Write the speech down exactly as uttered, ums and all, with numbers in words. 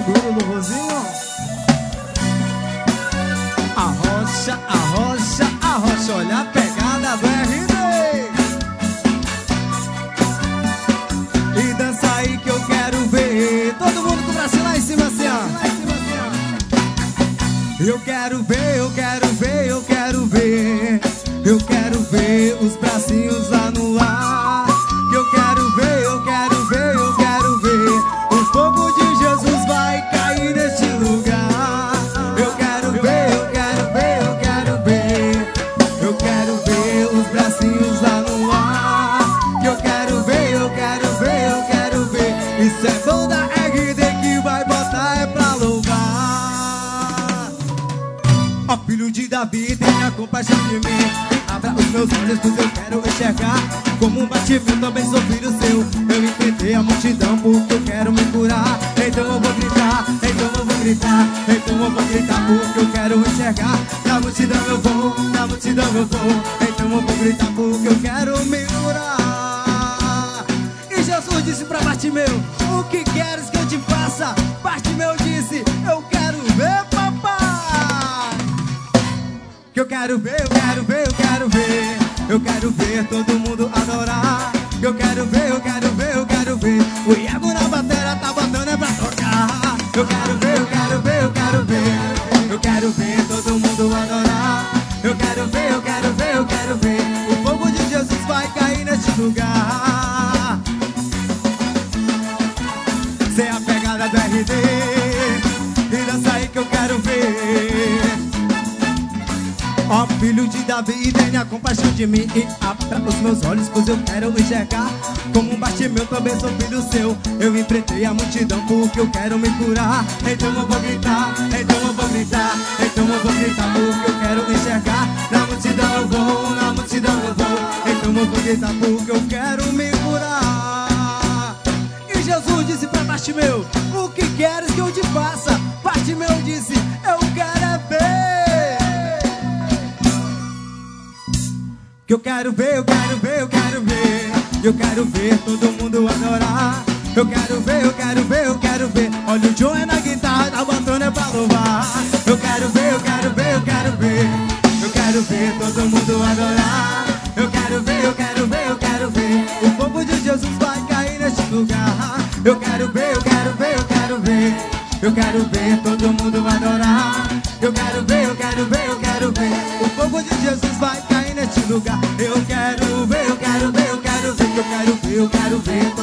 Segura o louvorzinho. Arrocha, arrocha, arrocha. Olha a pegada do R D. E dança aí que eu quero ver. Todo mundo com o braço lá em cima assim, ó. Eu quero ver, eu quero ver, eu quero ver. Eu quero ver os bracinhos lá no ar. Eu quero ver, eu quero ver, eu quero ver. O fogo de Jesus vai cair neste lugar. Eu quero ver, eu quero ver, eu quero ver. Eu quero ver os bracinhos lá no ar. Eu quero ver, eu quero ver, eu quero ver. Isso é bom da R D que vai botar é pra louvar. Ó filho de Davi, tenha compaixão de mim. Abra os meus olhos, pois eu quero enxergar. Como um batimento, também sou filho seu. Eu enfrentei a multidão porque eu quero me curar. Então eu vou gritar, então eu vou gritar. Então eu vou gritar porque eu quero enxergar. Na multidão eu vou, na multidão eu vou. Então eu vou gritar porque eu quero me curar. E Jesus disse pra Bartimeu: o que queres que eu te faça? Bartimeu disse: eu quero ver, papai. Que eu quero ver, eu quero ver, eu quero ver. Eu quero ver todo mundo adorar. Eu quero ver, eu quero ver, eu quero ver. O Iago na bateria tá botando é pra tocar. Eu quero ver, eu quero ver, eu quero ver. Eu quero ver todo mundo adorar. Eu quero ver, eu quero ver, eu quero ver. O fogo de Jesus vai cair neste lugar. Sem a pegada do R D. E dança aí que eu quero ver. Ó filho de Davi, tenha compaixão de mim e abra os meus olhos, pois eu quero enxergar. Como um Bartimeu, também sou filho seu. Eu enfrentei a multidão porque eu quero me curar. Então eu vou gritar, então eu vou gritar. Então eu vou gritar porque eu quero enxergar. Na multidão eu vou, na multidão eu vou. Então eu vou gritar porque eu quero me curar. E Jesus disse pra Bartimeu: o que queres que eu te faça? Bartimeu disse: eu quero é ver. Que eu quero ver, eu quero ver, eu quero ver. Eu quero ver todo mundo adorar. Eu quero ver, eu quero ver, eu quero ver. Olha o John é na guitarra, tá botando é pra louvar. Eu quero ver, eu quero ver, eu quero ver. Eu quero ver todo mundo adorar. Eu quero ver, eu quero ver, eu quero ver. O fogo de Jesus vai cair neste lugar. Eu quero ver, eu quero ver, eu quero ver. Eu quero ver todo mundo adorar. Eu quero ver, eu quero ver, eu quero ver. O fogo de Jesus vai cair neste lugar. Eu quero ver, eu quero ver, eu quero ver. Eu quero ver, eu quero ver